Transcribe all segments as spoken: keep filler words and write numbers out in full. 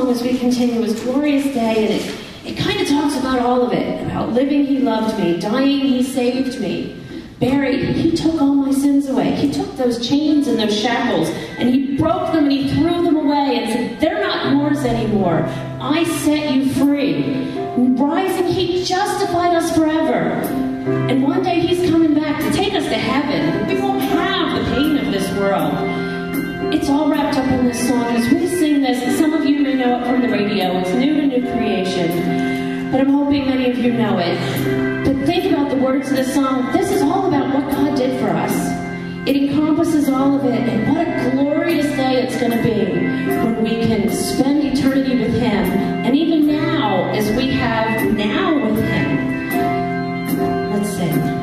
song as we continue is Glorious Day, and it, it kind of talks about all of it. About living, he loved me. Dying, he saved me. Buried, he took all my sins away. He took those chains and those shackles, and he broke them and he threw them away and said, they're not yours anymore. I set you free. Rising, he justified us forever. And one day he's coming back to take us to heaven. We won't have the pain of this world. It's all wrapped up in this song. As we sing this, and some of you may know it from the radio, it's new to New Creation, but I'm hoping many of you know it. But think about the words of this song. This is all about what God did for us. It encompasses all of it, and what a glorious day it's going to be when we can spend eternity with him, and even now, as we have now with him. Let's sing.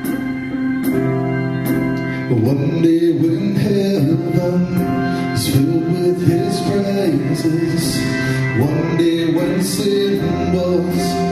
One day when heaven is filled with his praises, one day when sin was